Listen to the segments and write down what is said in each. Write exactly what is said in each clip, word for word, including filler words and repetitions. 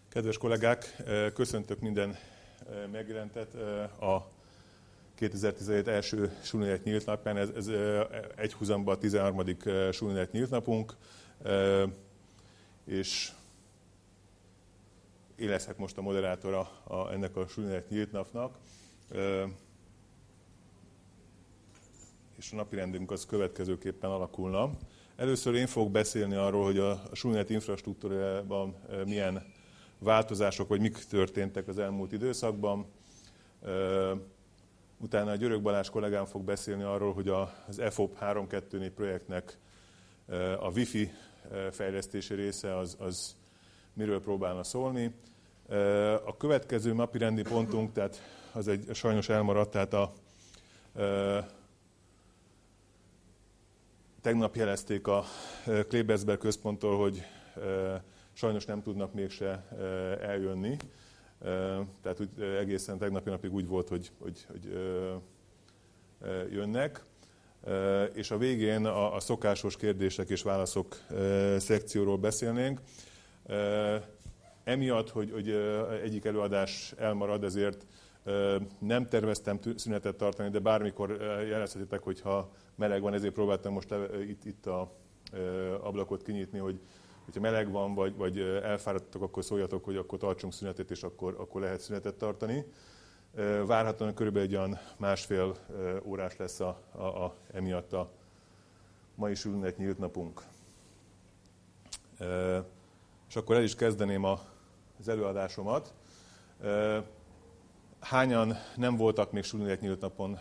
Kedves kollégák, köszöntök minden megjelentet a kétezer-tizenhét első Sullinet nyílt napján. Ez, ez egyhuzamban a tizenharmadik Sullinet nyílt napunk, és én leszek most a moderátora a, ennek a Sullinet nyílt napnak. És a napirendünk az következőképpen alakulna. Először én fogok beszélni arról, hogy a Sullinet infrastruktúrában milyen változások, vagy mik történtek az elmúlt időszakban. Utána a Györök Balázs kollégám fog beszélni arról, hogy az e fop három kettő négy projektnek a Wi-Fi fejlesztési része az, az miről próbálna szólni. A következő napirendi pontunk, tehát az egy sajnos elmaradt, tehát a tegnap jelezték a Klebersberg központtól, hogy sajnos nem tudnak mégse eljönni. Tehát úgy, egészen tegnapi napig úgy volt, hogy, hogy, hogy jönnek. És a végén a, a szokásos kérdések és válaszok szekcióról beszélnénk. Emiatt, hogy, hogy egyik előadás elmarad, ezért nem terveztem szünetet tartani, de bármikor jelezhetitek, hogyha meleg van, ezért próbáltam most itt, itt a ablakot kinyitni, hogy hogyha meleg van, vagy, vagy elfáradtok, akkor szóljatok, hogy akkor tartsunk szünetet, és akkor, akkor lehet szünetet tartani. Várhatóan körülbelül egy olyan másfél órás lesz a, a, a, emiatt a mai Sullinet nyílt napunk. És akkor el is kezdeném a, az előadásomat. Hányan nem voltak még Sullinet nyílt napon?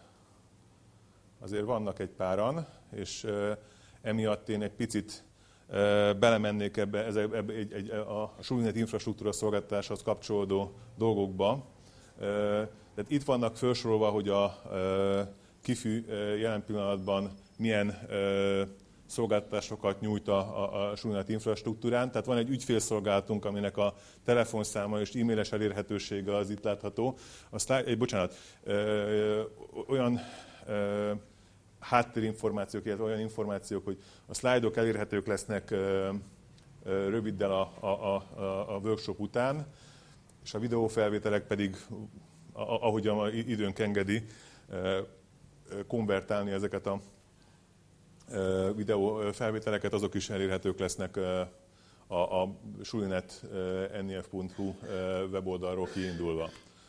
Azért vannak egy páran, és emiatt én egy picit belemennék ebbe, ebbe, ebbe egy, egy, a Sullinet infrastruktúra szolgáltatáshoz kapcsolódó dolgokba. Tehát itt vannak felsorolva, hogy a KIFÜ jelen pillanatban milyen szolgáltatásokat nyújt a, a Sullinet infrastruktúrán. Tehát van egy ügyfélszolgálatunk, aminek a telefonszáma és e-mailes elérhetősége az itt látható. A slide, bocsánat, olyan háttérinformációk, illetve olyan információk, hogy a szlájdok elérhetők lesznek röviddel a, a, a, a workshop után, és a videófelvételek pedig, ahogy a időnk engedi, konvertálni ezeket a videófelvételeket, azok is elérhetők lesznek a, a sullinet n e f pont h u weboldalról kiindulva.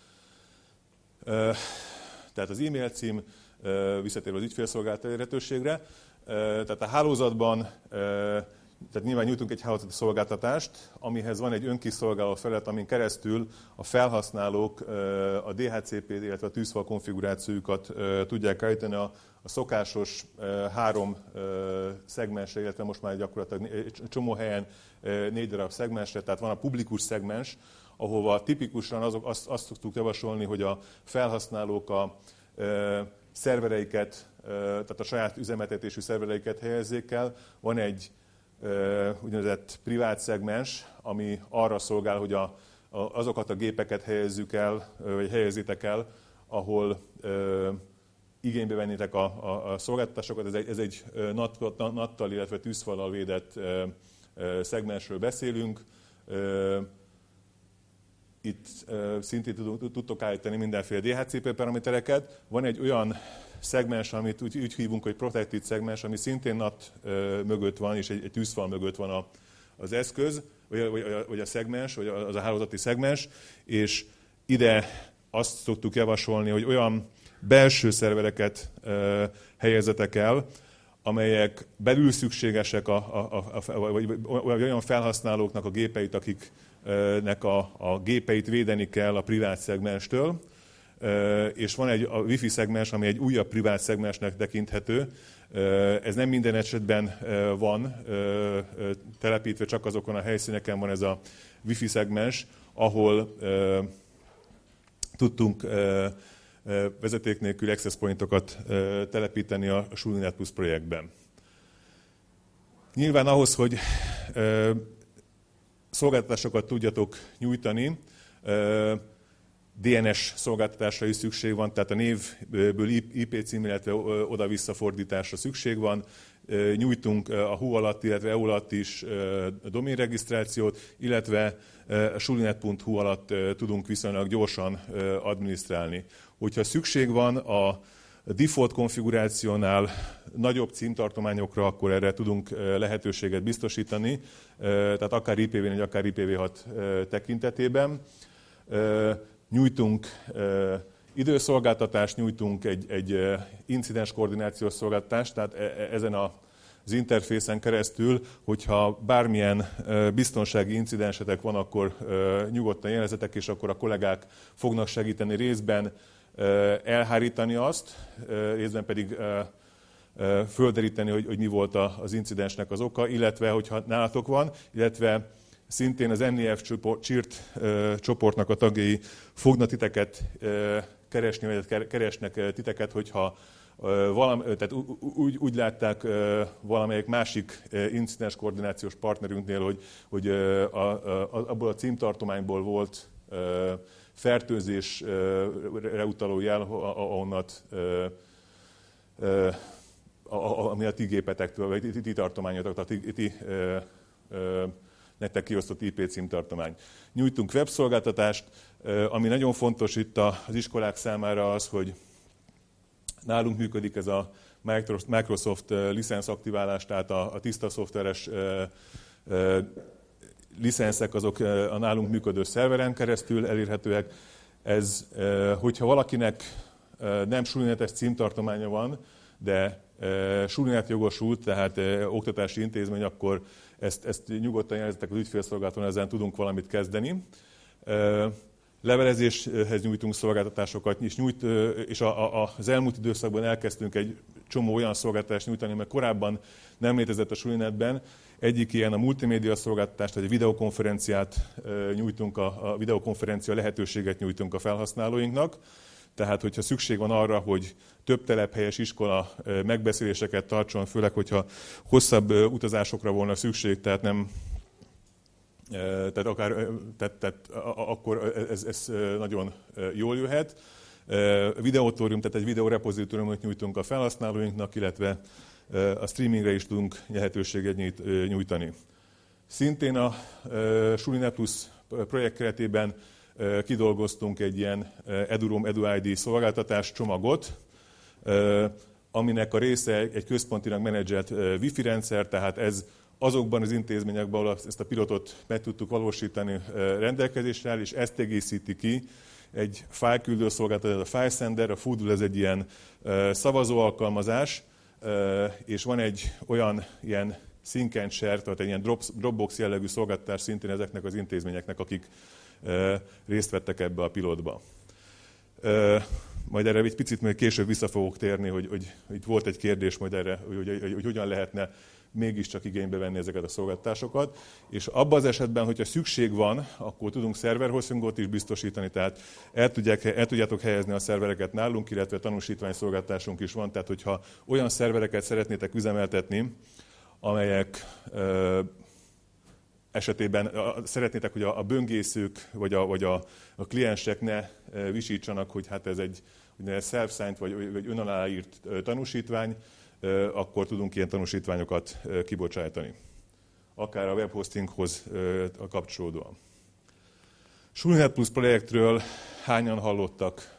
Tehát az e-mail cím, visszatérve az ügyfélszolgálat elérhetőségre. Tehát a hálózatban, tehát nyilván nyújtunk egy hálózati szolgáltatást, amihez van egy önkiszolgáló felület, amin keresztül a felhasználók a dé há cé pé, illetve a tűzfal konfigurációjukat tudják állítani a, a szokásos három szegmensre, illetve most már gyakorlatilag egy csomó helyen négy darab szegmensre, tehát van a publikus szegmens, ahova tipikusan azok, azt, azt szoktuk javasolni, hogy a felhasználók a szervereiket, tehát a saját üzemeltetésű szervereiket helyezzék el. Van egy úgynevezett privát szegmens, ami arra szolgál, hogy a, a, azokat a gépeket helyezzük el, vagy helyezzétek el, ahol ö, igénybe vennétek a, a, a szolgáltatásokat. Ez egy, ez egy nattal, illetve tűzfallal védett ö, ö, szegmensről beszélünk. Ö, Itt uh, szintén tudtok állítani mindenféle dé há cé pé paramétereket. Van egy olyan szegmens, amit úgy, úgy hívunk, hogy protected szegmens, ami szintén nat uh, mögött van, és egy, egy tűzfal mögött van a, az eszköz, vagy, vagy, vagy a szegmens, vagy az a hálózati szegmens, és ide azt szoktuk javasolni, hogy olyan belső szervereket uh, helyezzetek el, amelyek belül szükségesek, a, a, a, a, vagy, vagy olyan felhasználóknak a gépeit, akiknek a, a gépeit védeni kell a privát szegmenstől, és van egy a Wi-Fi szegmens, ami egy újabb privát szegmensnek tekinthető. Ez nem minden esetben van telepítve, csak azokon a helyszíneken van ez a Wi-Fi szegmens, ahol tudtunk vezeték nélkül access pointokat telepíteni a Sullinet Plus projektben. Nyilván ahhoz, hogy szolgáltatásokat tudjatok nyújtani, dé en es szolgáltatásra is szükség van, tehát a névből i pé cím, illetve oda-visszafordításra szükség van. nyújtunk a hú alatt, illetve é u alatt is doménregisztrációt, illetve a sulinet pont hu alatt tudunk viszonylag gyorsan adminisztrálni. Hogyha szükség van a default konfigurációnál nagyobb címtartományokra, akkor erre tudunk lehetőséget biztosítani, tehát akár I P v négy, akár I P v hat tekintetében. Nyújtunk időszolgáltatást, nyújtunk egy, egy incidens koordinációs szolgáltatást, tehát ezen az interfészen keresztül, hogyha bármilyen biztonsági incidensetek van, akkor nyugodtan jelezzetek, és akkor a kollégák fognak segíteni részben elhárítani azt, részben pedig földeríteni, hogy, hogy mi volt az incidensnek az oka, illetve, hogyha nálatok van, illetve szintén az en i ef csírt csoportnak a tagjai fognak titeket keresni, vagy keresnek titeket, hogyha valami, tehát úgy, úgy látták valamelyik másik incidens koordinációs partnerünknél, hogy, hogy a, a, abból a címtartományból volt fertőzésre utaló jel, ahonnat, ami a ti gépetektől, vagy ti tartományotoktól, ti, ti nektek kiosztott I P címtartomány. Nyújtunk webszolgáltatást, ami nagyon fontos itt az iskolák számára az, hogy nálunk működik ez a Microsoft licensz aktiválás, tehát a, a tiszta szoftveres licenszek azok a nálunk működő szerveren keresztül elérhetőek. Ez, hogyha valakinek nem sulinetes címtartománya van, de sulinet jogosult, tehát oktatási intézmény, akkor ezt, ezt nyugodtan jelezzetek az ügyfélszolgálaton, ezen tudunk valamit kezdeni. Levelezéshez nyújtunk szolgáltatásokat, és, nyújt, és a, a, az elmúlt időszakban elkezdtünk egy csomó olyan szolgáltatást nyújtani, mert korábban nem létezett a sulinetben. Egyik ilyen a multimédia szolgáltatást, vagy a videokonferenciát nyújtunk, a, a videokonferencia lehetőséget nyújtunk a felhasználóinknak. Tehát, hogyha szükség van arra, hogy több telephelyes iskola megbeszéléseket tartson, főleg, hogyha hosszabb utazásokra volna szükség, tehát nem, tehát akár, tehát, tehát akkor ez, ez nagyon jól jöhet. Videótórium, tehát egy videórepozitóriumot nyújtunk a felhasználóinknak, illetve a streamingre is tudunk lehetőséget nyújtani. Szintén a Sulinet Plus projekt keretében kidolgoztunk egy ilyen EduRoam EduID szolgáltatás csomagot, aminek a része egy központilag menedzselt Wi-Fi rendszer, tehát ez azokban az intézményekben, ahol ezt a pilotot meg tudtuk valósítani, rendelkezésre áll, és ezt egészíti ki egy fájlküldő szolgáltatás, a FileSender, a Foodle, ez egy ilyen szavazó alkalmazás, és van egy olyan ilyen sync and share, tehát egy ilyen Dropbox jellegű szolgáltatás szintén ezeknek az intézményeknek, akik részt vettek ebbe a pilotba. Majd erre egy picit még később vissza fogok térni, hogy, hogy, hogy itt volt egy kérdés majd erre, hogy, hogy, hogy, hogy hogyan lehetne mégiscsak igénybe venni ezeket a szolgáltatásokat. És abban az esetben, hogyha szükség van, akkor tudunk szerverhostingot is biztosítani, tehát el, tudják, el tudjátok helyezni a szervereket nálunk, illetve tanúsítvány szolgáltatásunk is van, tehát hogyha olyan szervereket szeretnétek üzemeltetni, amelyek ö, esetében szeretnétek, hogy a, a böngészők vagy a, vagy a, a kliensek ne visítsanak, hogy hát ez egy self-signed vagy, vagy önaláírt tanúsítvány, akkor tudunk ilyen tanúsítványokat kibocsátani. Akár a webhostinghoz kapcsolódóan. Sulinet Plus projektről hányan hallottak?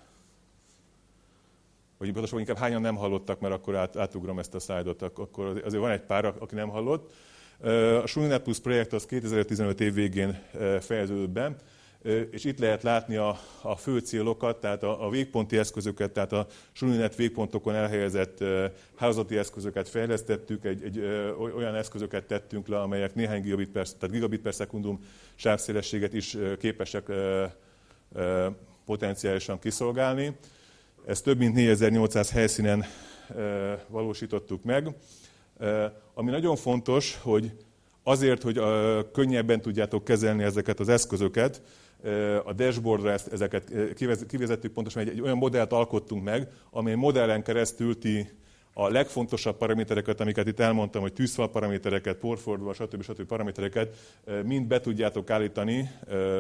Vagy pontosabban inkább hányan nem hallottak, mert akkor át, átugrom ezt a szlájdot, akkor azért van egy pár, aki nem hallott. A Sulinet Plus projekt az kétezer-tizenöt év végén fejeződött be, és itt lehet látni a, a fő célokat, tehát a, a végponti eszközöket, tehát a Sulinet végpontokon elhelyezett hálózati eszközöket fejlesztettük, egy, egy olyan eszközöket tettünk le, amelyek néhány gigabit per, tehát gigabit per szekundum sávszélességet is képesek potenciálisan kiszolgálni. Ezt több mint négyezer-nyolcszáz helyszínen valósítottuk meg. Ami nagyon fontos, hogy azért, hogy könnyebben tudjátok kezelni ezeket az eszközöket, a dashboardra ezeket kivezettük, pontosan egy, egy olyan modellt alkottunk meg, amely modellen keresztül ti a legfontosabb paramétereket, amiket itt elmondtam, hogy tűzfal paramétereket, porfordulva, stb. stb. Paramétereket mind be tudjátok állítani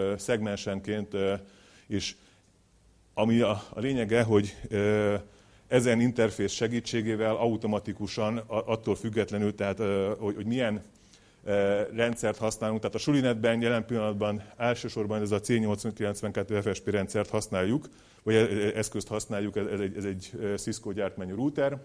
szegmensenként, és ami a, a lényege, hogy ezen interfész segítségével automatikusan, attól függetlenül, tehát hogy, hogy milyen rendszert használunk. Tehát a Sulinetben jelen pillanatban elsősorban ez a C nyolcvankilencvenkettő F S P rendszert használjuk, vagy eszközt használjuk, ez egy, ez egy Cisco gyártmányú router.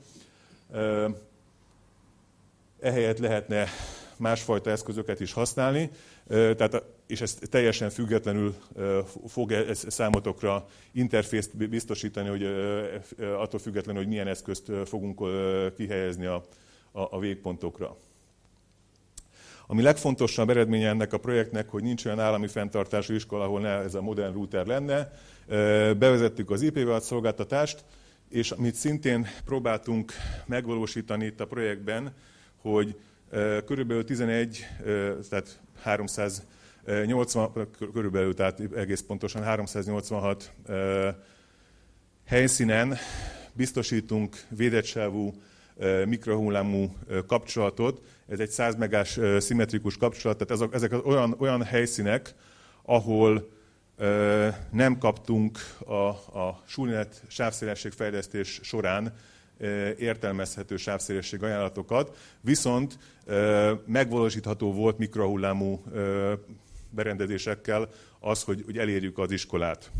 Ehelyett lehetne másfajta eszközöket is használni, tehát, és ez teljesen függetlenül fog ez számotokra interfészt biztosítani, hogy attól függetlenül, hogy milyen eszközt fogunk kihelyezni a, a, a végpontokra. Ami legfontosabb eredménye ennek a projektnek, hogy nincs olyan állami fenntartású iskola, ahol ne ez a modern router lenne. Bevezettük az I P v hat szolgáltatást, és amit szintén próbáltunk megvalósítani itt a projektben, hogy körülbelül tizenegy, tehát háromszáznyolcvan, körülbelül, tehát egész pontosan háromszáznyolcvanhat helyszínen biztosítunk védettsávú mikrohullámú kapcsolatot. Ez egy száz megás szimmetrikus kapcsolat, tehát ezek, ezek olyan, olyan helyszínek, ahol nem kaptunk a, a Sulinet sávszélességfejlesztés során értelmezhető sávszélesség ajánlatokat, viszont megvalósítható volt mikrohullámú berendezésekkel az, hogy, hogy elérjük az iskolát.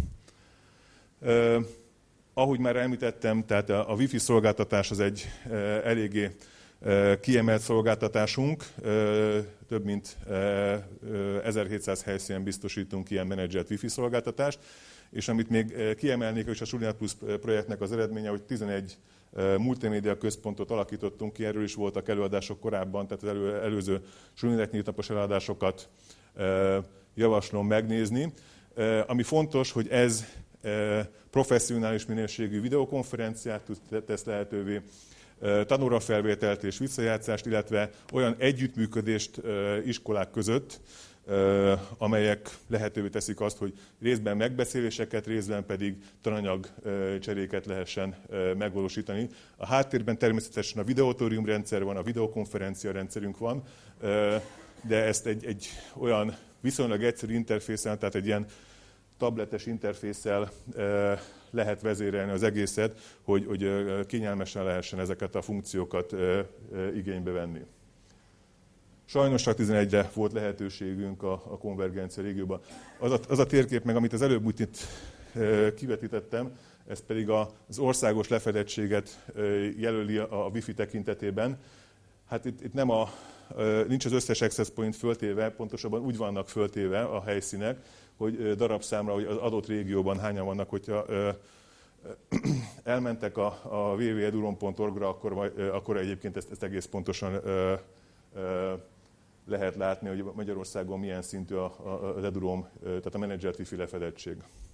Ahogy már említettem, tehát a Wi-Fi szolgáltatás az egy eléggé kiemelt szolgáltatásunk, több mint ezerhétszáz helyszínen biztosítunk ilyen menedzselt Wi-Fi szolgáltatást, és amit még kiemelnék, és a Sulinet Plus projektnek az eredménye, hogy tizenegy multimédia központot alakítottunk ki, erről is voltak előadások korábban, tehát az elő, előző Sulinet nyíltnapos előadásokat javaslom megnézni. Ami fontos, hogy ez professzionális minőségű videokonferenciát tesz lehetővé, tanórafelvételt és visszajátszást, illetve olyan együttműködést iskolák között, amelyek lehetővé teszik azt, hogy részben megbeszéléseket, részben pedig tananyag cseréket lehessen megvalósítani. A háttérben természetesen a videotórium rendszer van, a videokonferencia rendszerünk van, de ezt egy, egy olyan viszonylag egyszerű interfészen, tehát egy ilyen tabletes interfésszel lehet vezérelni az egészet, hogy, hogy kényelmesen lehessen ezeket a funkciókat igénybe venni. Sajnos csak tizenegyre volt lehetőségünk a, a konvergencia régióban. Az a, az a térkép meg, amit az előbb úgy itt kivetítettem, ez pedig az országos lefedettséget jelöli a, a Wi-Fi tekintetében. Hát itt, itt nem a, nincs az összes access point föltéve, pontosabban úgy vannak föltéve a helyszínek, hogy darabszámra, hogy az adott régióban hányan vannak, hogyha ö, ö, elmentek a, a double-u double-u double-u pont eduron pont org-ra, akkor, akkor egyébként ezt, ezt egész pontosan ö, ö, lehet látni, hogy Magyarországon milyen szintű a, a, az edurom, tehát a menedzselt Wi-Fi lefedettség.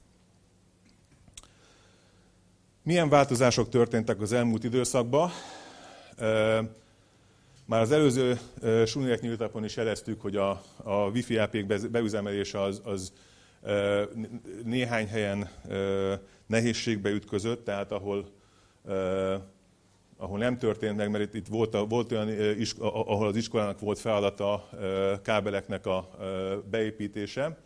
Milyen változások történtek az elmúlt időszakban? Már az előző Sulinet nyíltnapon is jeleztük, hogy a, a Wi-Fi á pé-k beüzemelése az, az néhány helyen nehézségbe ütközött, tehát ahol, ahol nem történt meg, mert itt, itt volt, volt olyan, ahol az iskolának volt feladata kábeleknek a beépítése.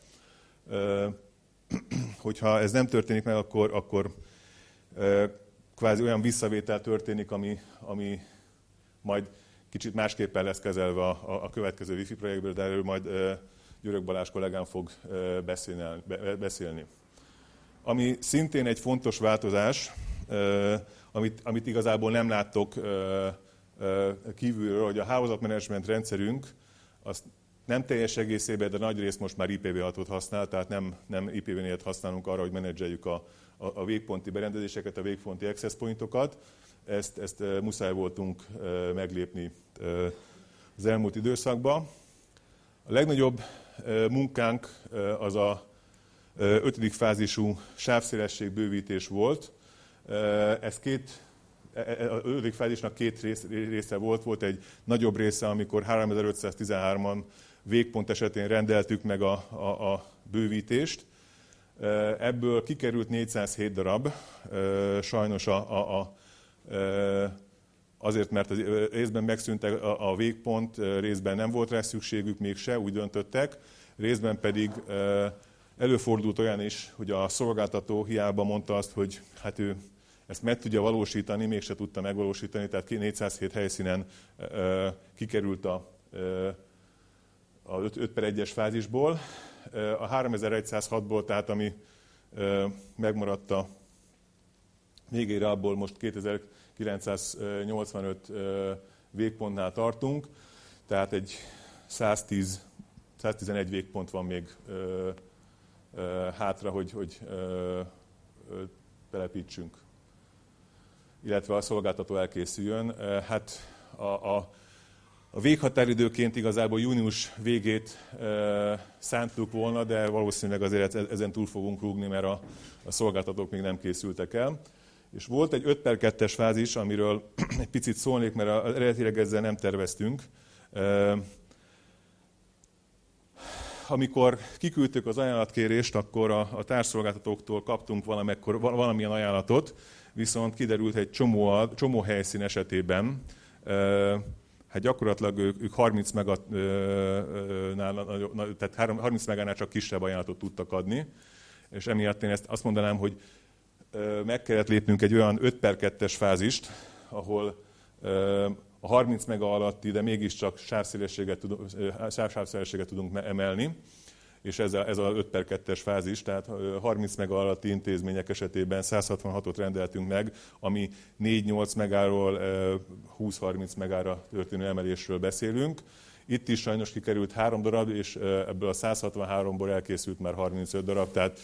Hogyha ez nem történik meg, akkor, akkor kvázi olyan visszavétel történik, ami, ami majd kicsit másképpen lesz kezelve a, a következő Wi-Fi projektből, de erről majd Györök Balázs kollégám fog beszélni. beszélni. Ami szintén egy fontos változás, amit, amit igazából nem láttok kívülről, hogy a hálózatmenedzsment rendszerünk azt nem teljes egészében, de nagy rész most már I P v hatot használ, tehát nem, nem I P v négyet használunk arra, hogy menedzseljük a, a, a végponti berendezéseket, a végponti access pointokat. Ezt, ezt muszáj voltunk meglépni az elmúlt időszakban. A legnagyobb munkánk az a ötödik fázisú sávszélesség bővítés volt. Ez két, az ötödik fázisnak két része volt. Volt egy nagyobb része, amikor háromezer-ötszáztizenhárman végpont esetén rendeltük meg a, a, a bővítést. Ebből kikerült négyszázhét darab. Sajnos a, a, a azért, mert az részben megszűntek a végpont, részben nem volt rá szükségük mégse, úgy döntöttek, részben pedig előfordult olyan is, hogy a szolgáltató hiába mondta azt, hogy hát ő ezt meg tudja valósítani, mégse tudta megvalósítani, tehát négyszázhét helyszínen kikerült a, a öt per egyes fázisból. A háromezer-egyszázhatból, tehát ami megmaradt a végére, abból most kétezer-kilencszáznyolcvanöt végpontnál tartunk, tehát egy száztíz, száztizenegy végpont van még ö, ö, hátra, hogy, hogy ö, ö, telepítsünk, illetve a szolgáltató elkészüljön. Hát a, a, a véghatáridőként igazából június végét ö, szántuk volna, de valószínűleg azért ezen túl fogunk rúgni, mert a, a szolgáltatók még nem készültek el. És volt egy öt per kettes fázis, amiről egy picit szólnék, mert eredetileg ezzel nem terveztünk. Amikor kiküldtük az ajánlatkérést, akkor a, a társszolgáltatóktól kaptunk valamekkor, valamilyen ajánlatot, viszont kiderült, hogy egy csomó, csomó helyszín esetében, hát gyakorlatilag ők, ők harminc megánál, tehát harminc megánál csak kisebb ajánlatot tudtak adni, és emiatt én ezt azt mondanám, hogy meg kellett lépnünk egy olyan öt per kettes fázist, ahol a harminc mega alatti, de mégiscsak sávszélességet tudunk, sávszélességet tudunk emelni, és ez a, ez a öt per kettes fázis, tehát harminc mega alatti intézmények esetében száz hatvanhatot rendeltünk meg, ami négy-nyolc megáról húsz-harminc megára történő emelésről beszélünk. Itt is sajnos kikerült három darab, és ebből a száz hatvanháromból elkészült már harmincöt darab, tehát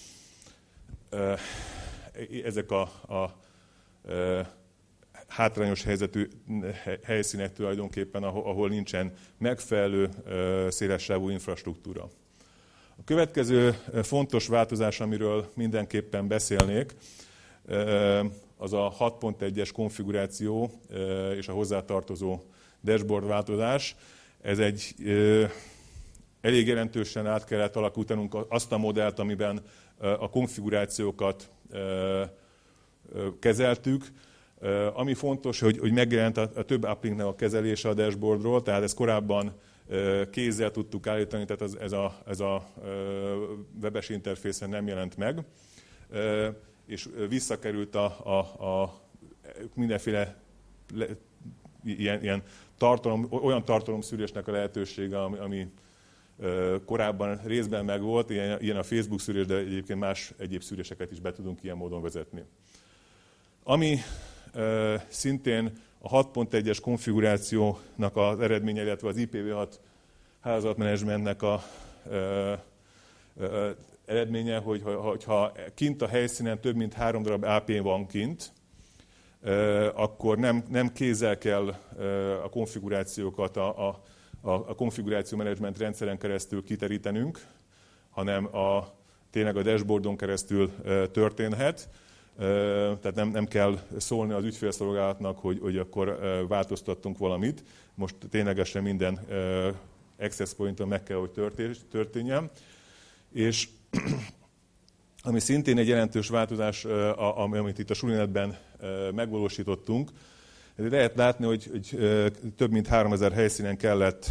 ezek a, a, a hátrányos helyzetű helyszínek tulajdonképpen, ahol, ahol nincsen megfelelő szélessávú infrastruktúra. A következő fontos változás, amiről mindenképpen beszélnék, az a hat pont egyes konfiguráció és a hozzátartozó dashboard változás. Ez egy elég jelentősen át kellett alakítanunk azt a modellt, amiben a konfigurációkat kezeltük. Ami fontos, hogy, hogy megjelent a, a több uplinknek a kezelése a dashboardról, tehát ezt korábban kézzel tudtuk állítani, tehát ez, ez a, ez a webes interfészen nem jelent meg, és visszakerült a, a, a mindenféle le, ilyen, ilyen tartalom, olyan tartalomszűrésnek a lehetősége, ami, ami korábban részben megvolt, ilyen, ilyen a Facebook szűrés, de egyébként más egyéb szűréseket is be tudunk ilyen módon vezetni. Ami e, szintén a hat pont egyes konfigurációnak az eredménye, illetve az I P v hat hálózatmenedzsmentnek a e, e, eredménye, hogy ha kint a helyszínen több mint három darab á pé van kint, e, akkor nem, nem kézzel kell e, a konfigurációkat a, a, a konfiguráció menedzsment rendszeren keresztül kiterítenünk, hanem a, tényleg a dashboardon keresztül e, történhet. Tehát nem, nem kell szólni az ügyfélszolgálatnak, hogy, hogy akkor változtattunk valamit. Most ténylegesen minden access pointon meg kell, hogy történjen. És ami szintén egy jelentős változás, amit itt a Sulinetben megvalósítottunk, lehet látni, hogy, hogy több mint háromezer helyszínen kellett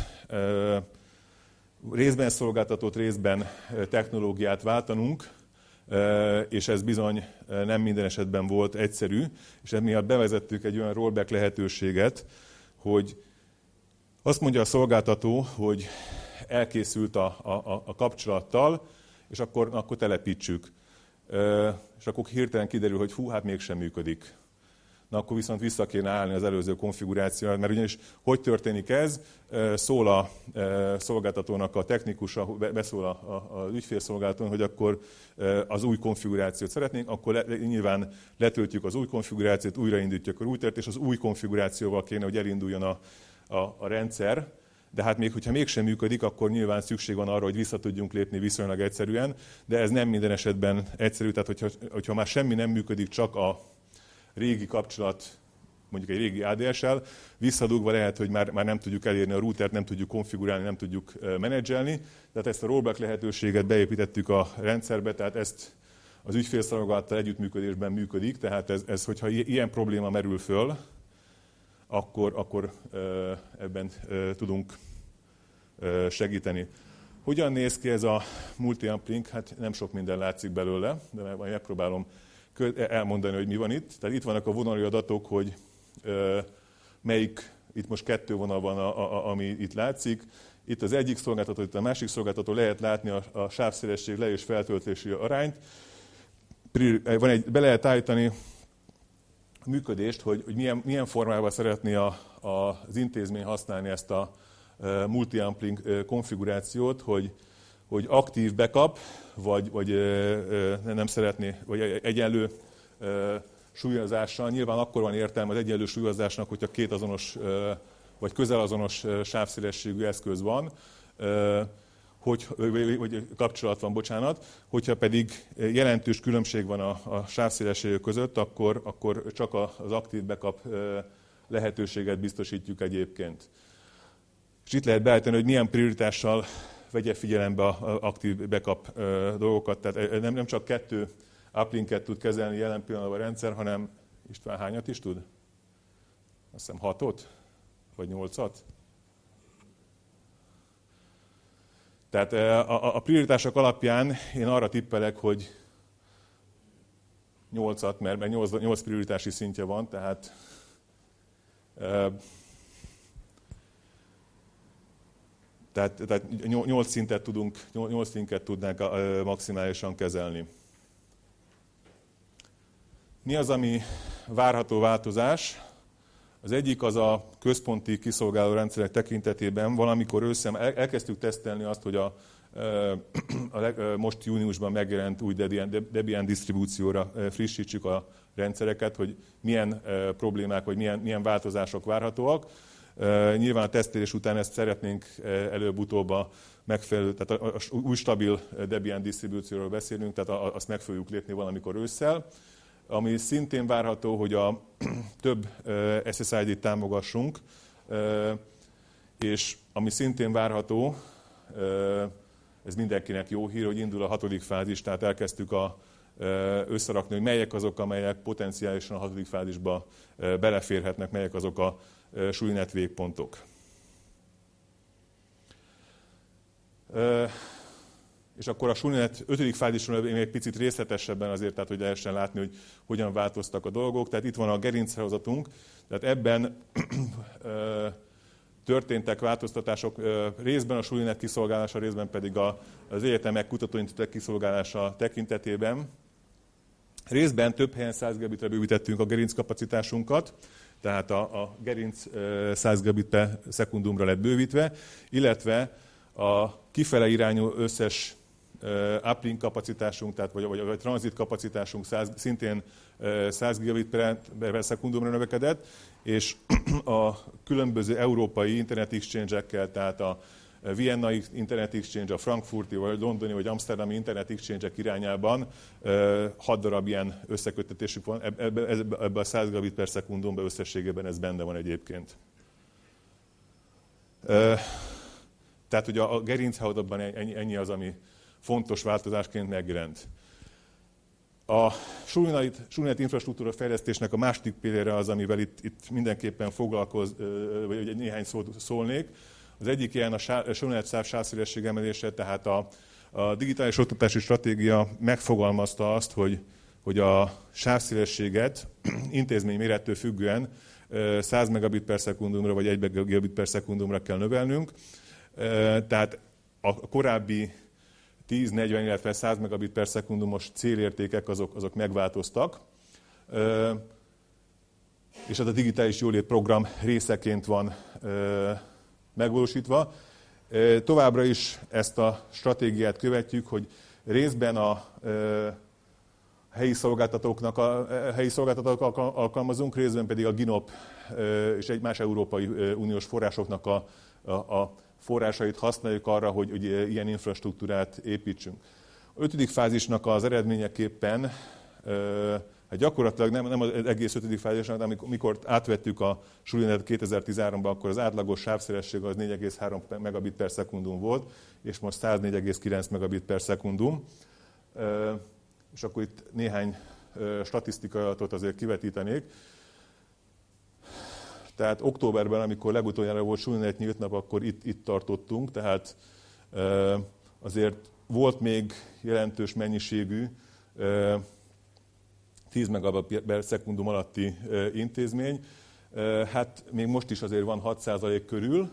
részben szolgáltatott, részben technológiát váltanunk, és ez bizony nem minden esetben volt egyszerű, és emiatt bevezettük egy olyan rollback lehetőséget, hogy azt mondja a szolgáltató, hogy elkészült a, a, a kapcsolattal, és akkor, akkor telepítsük. És akkor hirtelen kiderül, hogy hú, hát mégsem működik. Na akkor viszont vissza kéne állni az előző konfigurációra, mert ugyanis hogy történik ez? Szól a szolgáltatónak a technikusa, beszól az ügyfélszolgáltatón, hogy akkor az új konfigurációt szeretnénk, akkor le, nyilván letöltjük az új konfigurációt, újraindítjuk a routert, és az új konfigurációval kéne, hogy elinduljon a, a, a rendszer. De hát még, hogyha mégsem működik, akkor nyilván szükség van arra, hogy vissza tudjunk lépni viszonylag egyszerűen, de ez nem minden esetben egyszerű, tehát hogyha, hogyha már semmi nem működik, csak a régi kapcsolat, mondjuk egy régi á dé es el, visszadugva lehet, hogy már, már nem tudjuk elérni a routert, nem tudjuk konfigurálni, nem tudjuk menedzselni. Tehát ezt a rollback lehetőséget beépítettük a rendszerbe, tehát ezt az ügyfélszolgálattal együttműködésben működik, tehát ez, ez hogyha ilyen probléma merül föl, akkor, akkor ebben tudunk segíteni. Hogyan néz ki ez a multi-uplink? Hát nem sok minden látszik belőle, de majd megpróbálom elmondani, hogy mi van itt. Tehát itt vannak a vonali adatok, hogy melyik, itt most kettő vonal van, a, a, ami itt látszik. Itt az egyik szolgáltató, itt a másik szolgáltató, lehet látni a, a sávszélesség le- és feltöltési arányt. Van egy, be lehet állítani a működést, hogy, hogy milyen, milyen formában szeretné a, a, az intézmény használni ezt a uh, multi-ampling konfigurációt, hogy, hogy aktív backup, vagy, vagy uh, nem szeretné, vagy egyenlő uh, súlyozással. Nyilván akkor van értelme az egyenlő súlyozásnak, hogyha két azonos, uh, vagy közel azonos uh, sávszélességű eszköz van, uh, hogy, vagy kapcsolat van, bocsánat, hogyha pedig jelentős különbség van a, a sávszélességek között, akkor, akkor csak az aktív backup lehetőséget biztosítjuk egyébként. És itt lehet beállítani, hogy milyen prioritással vegye figyelembe az aktív backup dolgokat. Tehát nem, nem csak kettő uplinket tud kezelni jelen pillanatban a rendszer, hanem István hányat is tud? Azt hiszem hatot? Vagy nyolcat? Tehát a, a prioritások alapján én arra tippelek, hogy nyolcat, mert nyolc prioritási szintje van, tehát tehát, tehát nyolc szintet tudunk, nyolc szintet tudnánk maximálisan kezelni. Mi az, ami várható változás? Az egyik az a központi kiszolgáló rendszerek tekintetében. Valamikor ősszel elkezdtük tesztelni azt, hogy a, a, a most júniusban megjelent új Debian disztribúcióra frissítsük a rendszereket, hogy milyen problémák vagy milyen, milyen változások várhatóak. Nyilván a tesztelés után ezt szeretnénk előbb-utóbb a megfelelő, tehát a, a új stabil Debian disztribúcióról beszélünk, tehát azt meg fogjuk lépni valamikor ősszel. Ami szintén várható, hogy a több es es i dé-t támogassunk, és ami szintén várható, ez mindenkinek jó hír, hogy indul a hatodik fázis, tehát elkezdtük a, összerakni, hogy melyek azok, amelyek potenciálisan a hatodik fázisba beleférhetnek, melyek azok a SuliNet végpontok. És akkor a SuliNet ötödik fázisról még egy picit részletesebben azért, tehát hogy lehessen látni, hogy hogyan változtak a dolgok. Tehát itt van a gerincfelhozatunk, tehát ebben történtek változtatások részben a SuliNet kiszolgálása, részben pedig az egyetemek kutatóintézetek kiszolgálása tekintetében. Részben több helyen száz gigabitre bővítettünk a gerinc kapacitásunkat, tehát a, a gerinc száz gigabit per szekundumra lett bővítve, illetve a kifele irányú összes uplink kapacitásunk, tehát vagy, vagy, vagy tranzit kapacitásunk száz, szintén száz gigabit per szekundumra növekedett, és a különböző európai internet exchange-ekkel, tehát a Vienna Internet Exchange, a frankfurti, vagy londoni, vagy amsterdami Internet Exchange-ek irányában hat darab ilyen összeköttetésük van, ebben ebbe a száz gigabit per szekundumban összességében ez benne van egyébként. Tehát ugye a gerinchálózatban ennyi, ennyi az, ami fontos változásként megjelent. A SuliNet, SuliNet infrastruktúra fejlesztésnek a második pillére az, amivel itt, itt mindenképpen foglalkoz, vagy néhány szót szólnék. Az egyik ilyen a SuliNet száv sávszélesség emelése, tehát a, a digitális oktatási stratégia megfogalmazta azt, hogy, hogy a sávszélességet intézmény mérettől függően száz megabit per szekundumra vagy egy gigabit per szekundumra kell növelnünk. Tehát a korábbi tíz, negyven, illetve száz megabit per szekundumos célértékek azok, azok megváltoztak, és ez a digitális jólét program részeként van megvalósítva. Továbbra is ezt a stratégiát követjük, hogy részben a helyi szolgáltatóknak a, a helyi szolgáltatók alkalmazunk, részben pedig a GINOP és egy más Európai Uniós forrásoknak a, a, a forrásait használjuk arra, hogy, hogy ilyen infrastruktúrát építsünk. A ötödik fázisnak az eredményeképpen, hát gyakorlatilag nem, nem az egész ötödik fázisnak, de amikor átvettük a SuliNet kétezer-tizenháromban, akkor az átlagos sávszélesség az négy egész három megabit per szekundum volt, és most száznégy egész kilenc megabit per szekundum. És akkor itt néhány statisztikai adatot azért kivetítenék. Tehát októberben, amikor legutoljára volt SuliNet nyílt nap, akkor itt, itt tartottunk, tehát azért volt még jelentős mennyiségű tíz megabit per szekundum alatti intézmény. Hát még most is azért van hat százalék körül.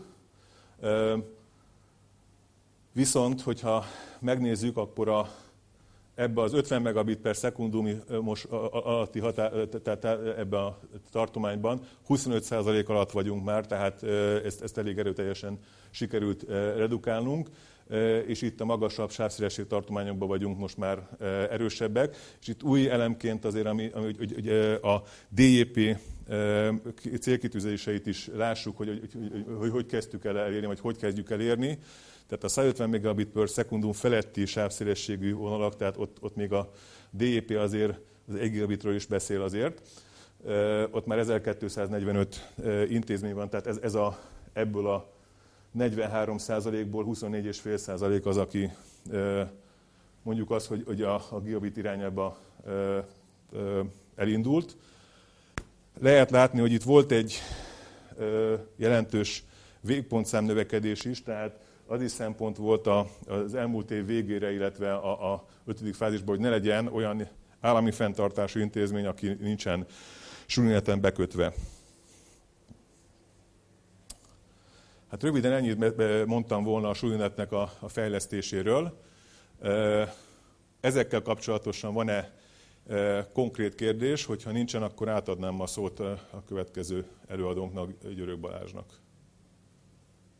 Viszont, hogyha megnézzük, akkor a, ebbe az ötven megabit per szekundum most alatti határ, tehát ebben a tartományban huszonöt százalék alatt vagyunk már, tehát ezt, ezt elég erőteljesen sikerült redukálnunk, és itt a magasabb sávszélesség tartományokban vagyunk most már erősebbek. És itt új elemként azért, ami, ami hogy, hogy a dé jé pé célkitűzéseit is lássuk, hogy hogy, hogy, hogy hogy kezdtük el elérni, vagy hogy kezdjük elérni. Tehát a százötven megabit per szekundum feletti sávszélességű vonalak, tehát ott, ott még a dé jé pé azért az egy gigabitről is beszél azért. Ott már ezerkétszáznegyvenöt intézmény van, tehát ez, ez a, ebből a negyvenhárom százalékból huszonnégy egész öt százalék az, aki mondjuk azt, hogy, hogy a, a gigabit irányába elindult. Lehet látni, hogy itt volt egy jelentős végpontszám növekedés is, tehát az is szempont volt az elmúlt év végére, illetve a, a ötödik fázisban, hogy ne legyen olyan állami fenntartású intézmény, aki nincsen súlyneten bekötve. Hát röviden ennyit mondtam volna a súlynetnek a, a fejlesztéséről. Ezekkel kapcsolatosan van-e konkrét kérdés? Hogyha nincsen, akkor átadnám a szót a következő előadónknak, Györök Balázsnak.